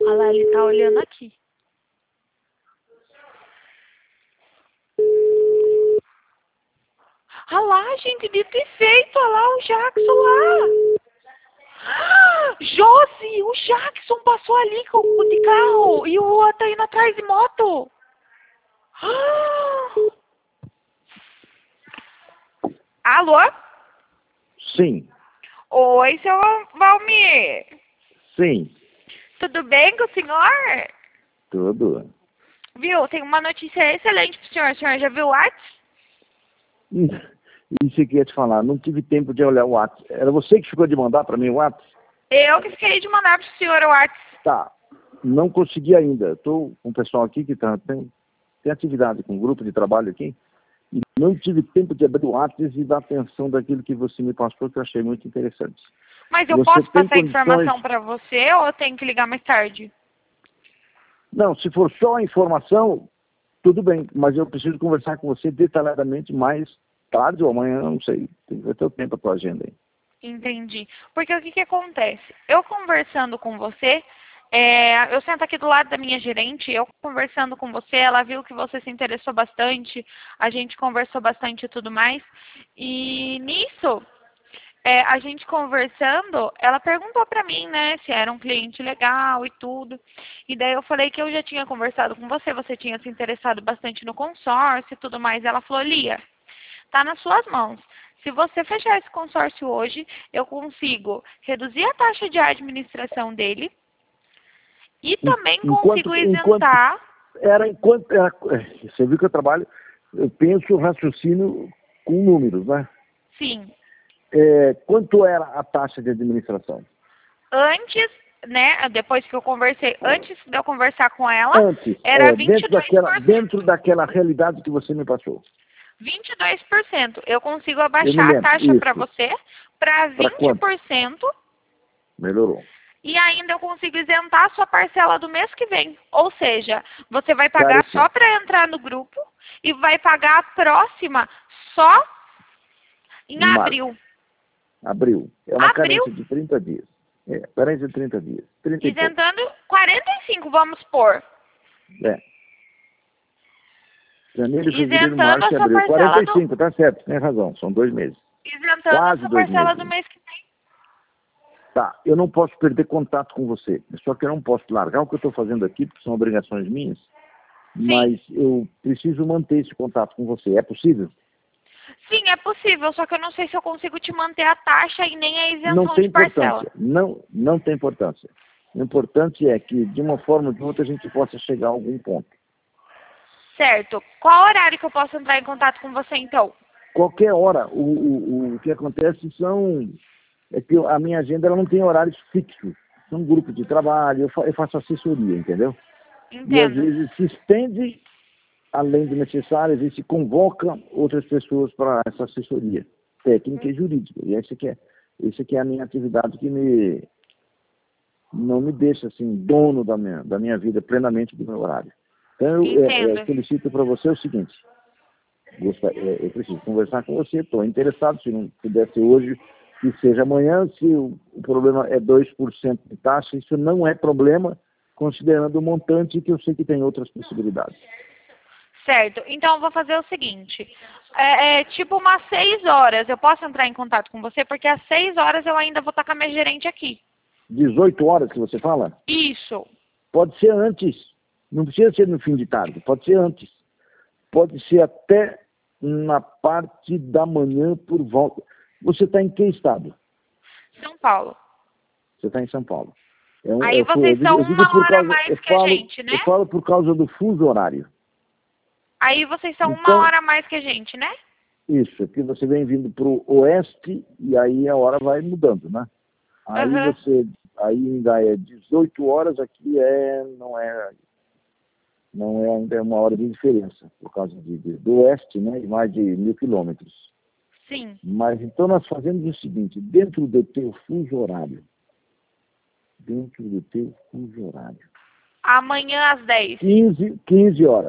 Olha lá, ele tá olhando aqui. Olha lá, gente, dito e feito. Olha lá o Jackson lá. Josi, o Jackson passou ali de carro e o outro tá indo atrás de moto. Alô? Sim. Oi, seu Valmir. Sim. Tudo bem com o senhor? Tudo. Viu, tem uma notícia excelente pro senhor. O senhor já viu o WhatsApp? Isso que eu ia te falar. Não tive tempo de olhar o WhatsApp. Era você que ficou de mandar para mim o WhatsApp? Eu que fiquei de mandar pro senhor o WhatsApp. Tá. Não consegui ainda. Estou com o pessoal aqui que tem atividade com um grupo de trabalho aqui. E não tive tempo de abrir o WhatsApp e dar atenção daquilo que você me passou, que eu achei muito interessante. Mas eu Você posso tem passar a condições... informação para você ou eu tenho que ligar mais tarde? Não, se for só a informação, tudo bem. Mas eu preciso conversar com você detalhadamente mais tarde ou amanhã, não sei. Tem que ver teu tempo, a tua agenda aí. Entendi. Porque o que que acontece? Eu conversando com você, eu sento aqui do lado da minha gerente, eu conversando com você, ela viu que você se interessou bastante, a gente conversou bastante e tudo mais. E nisso, a gente conversando, ela perguntou pra mim, né, se era um cliente legal e tudo. E daí eu falei que eu já tinha conversado com você, você tinha se interessado bastante no consórcio e tudo mais. Ela falou, Lia, tá nas suas mãos. Se você fechar esse consórcio hoje, eu consigo reduzir a taxa de administração dele e também consigo isentar. Você viu que eu trabalho, eu penso raciocínio com números, né? Sim. Quanto era a taxa de administração? Antes, né, depois que eu conversei, antes de eu conversar com ela, Antes, era 22%. dentro daquela realidade que você me passou. 22%. Eu consigo Eu me abaixar a lembro, taxa isso. para você para Pra quanto? 20%. Melhorou. E ainda eu consigo isentar a sua parcela do mês que vem. Ou seja, você vai pagar Caríssimo. só para entrar no grupo e vai pagar a próxima só em Em março. abril. Abril. É uma Abril? carência de 30 dias. Carência de 30 dias. 30 e pouco. Isentando 45, vamos pôr. Janeiro, fevereiro, Isentando março a e sua abril. parcela 45, tá certo, tem razão. São 2 meses. Isentando a Quase sua 2 parcela meses. do mês que vem. Tá, eu não posso perder contato com você. Só que eu não posso largar o que eu estou fazendo aqui, porque são obrigações minhas. Mas eu preciso manter esse contato com você. É possível? Sim, é possível, só que eu não sei se eu consigo te manter a taxa e nem a Não isenção tem de parcela. importância. Não tem importância. O importante é que, de uma forma ou de outra, a gente possa chegar a algum ponto. Certo. Qual horário que eu posso entrar em contato com você, então? Qualquer hora. O que acontece é que a minha agenda ela não tem horários fixos. São grupos de trabalho, eu faço assessoria, entendeu? E às Entendo. vezes se estende além do necessário, às vezes se convoca outras pessoas para essa assessoria técnica e jurídica. E essa que é a minha atividade que não me deixa assim dono da minha vida plenamente do meu horário. Então eu solicito para você o seguinte: eu preciso conversar com você, estou interessado, se não puder ser hoje, que seja amanhã. Se o problema é 2% de taxa, isso não é problema, considerando o montante, que eu sei que tem outras possibilidades. Certo. Então, eu vou fazer o seguinte. Tipo umas 6 horas, eu posso entrar em contato com você? Porque às 6 horas eu ainda vou estar com a minha gerente aqui. 18 horas que você fala? Isso. Pode ser antes. Não precisa ser no fim de tarde. Pode ser antes. Pode ser até na parte da manhã por volta. Você está em que estado? São Paulo. Você está em São Paulo. Aí vocês são uma hora mais que a gente, né? Eu falo por causa do fuso horário. Aí vocês são Então, uma hora mais que a gente, né? Isso, aqui você vem vindo para o oeste e aí a hora vai mudando, né? Aí aí ainda é 18 horas, aqui não é ainda uma hora de diferença, por causa do oeste, né? E mais de 1.000 quilômetros. Sim. Mas então nós fazemos o seguinte: dentro do teu fuso horário, Amanhã às 10. 15 horas.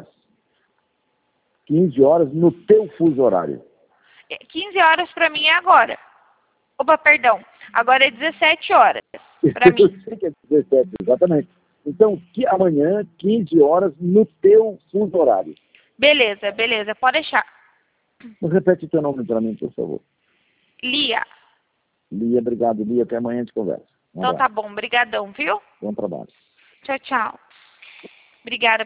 15 horas no teu fuso horário. 15 horas para mim é agora. Opa, perdão. Agora é 17 horas para mim. Eu sei que é 17, exatamente. Então, amanhã, 15 horas, no teu fuso horário. Beleza, beleza, pode deixar. Repete o teu nome para mim, por favor. Lia. Lia, obrigado, Lia. Até amanhã a gente conversa. Então tá bom, brigadão, viu? Bom trabalho. Tchau, tchau. Obrigada.